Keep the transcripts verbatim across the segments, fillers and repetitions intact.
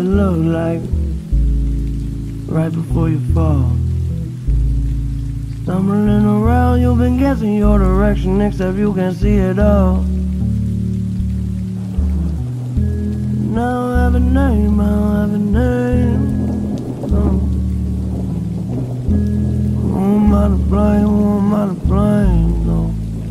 look like right before you fall. Stumbling around, you've been guessing your direction, except you can't see it all. Now I have a name, I don't have a name. No. Who am I to blame, who am I to blame, no.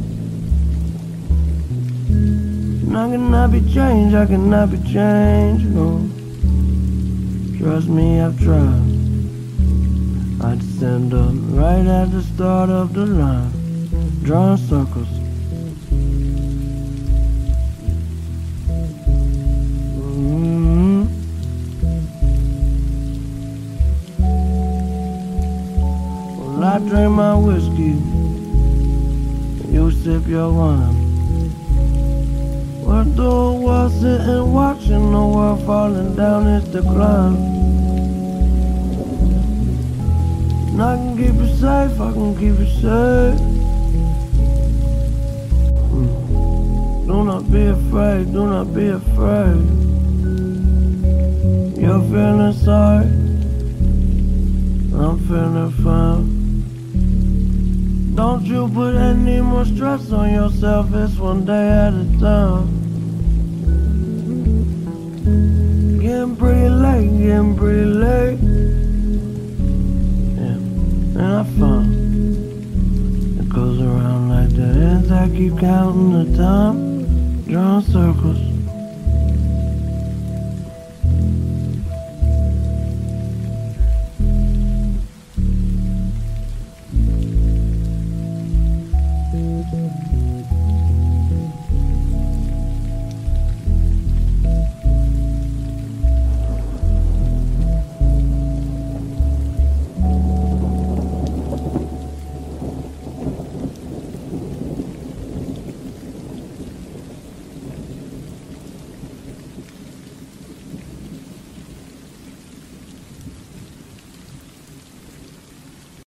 And I cannot be changed, I cannot be changed, no. Trust me, I've tried. I'd stand up right at the start of the line, drawing circles. Mm-hmm. Well, I drink my whiskey, you sip your wine. We're through a world sitting watching the world falling down its decline. And I can keep you safe, I can keep you safe. Mm. Do not be afraid, do not be afraid. You're feeling sorry, I'm feeling fine. Don't you put any more stress on yourself, it's one day at a time. Getting pretty late, getting pretty late. And I found it goes around like that as I keep counting the time, drawing circles.